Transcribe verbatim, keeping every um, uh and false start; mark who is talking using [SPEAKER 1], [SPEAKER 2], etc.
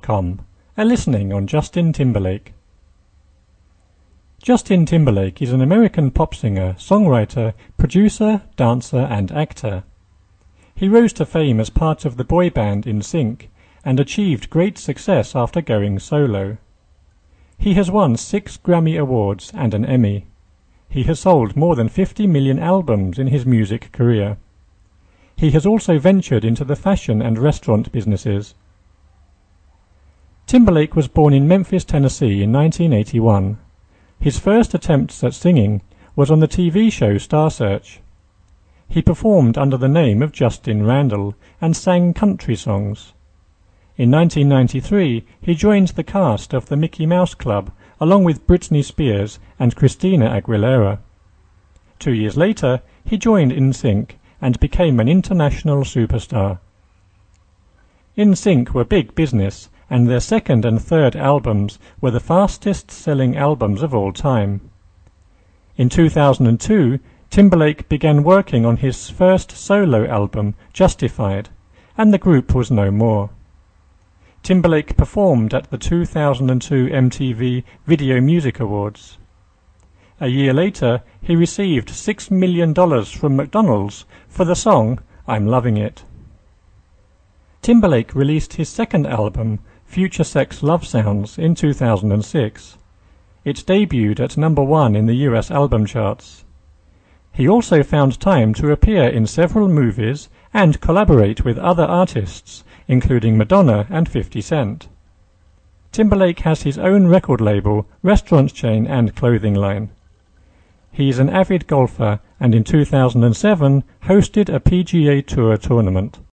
[SPEAKER 1] com, a listening on Justin Timberlake. Justin Timberlake is an American pop singer, songwriter, producer, dancer, and actor. He rose to fame as part of the boy band N Sync and achieved great success after going solo. He has won six Grammy Awards and an Emmy. He has sold more than fifty million albums in his music career. He has also ventured into the fashion and restaurant businesses. Timberlake was born in Memphis, Tennessee in nineteen eighty-one. His first attempts at singing was on the T V show Star Search. He performed under the name of Justin Randall and sang country songs. In nineteen ninety-three, he joined the cast of the Mickey Mouse Club along with Britney Spears and Christina Aguilera. Two years later, he joined N Sync and became an international superstar. N Sync were big business, and their second and third albums were the fastest-selling albums of all time. In two thousand two, Timberlake began working on his first solo album, Justified, and the group was no more. Timberlake performed at the two thousand two M T V Video Music Awards. A year later, he received six million dollars from McDonald's for the song I'm Loving It. Timberlake released his second album, Future Sex Love Sounds, in two thousand six. It debuted at number one in the U S album charts. He also found time to appear in several movies and collaborate with other artists, including Madonna and fifty cent. Timberlake has his own record label, restaurant chain, and clothing line. He is an avid golfer and in two thousand seven hosted a P G A Tour tournament.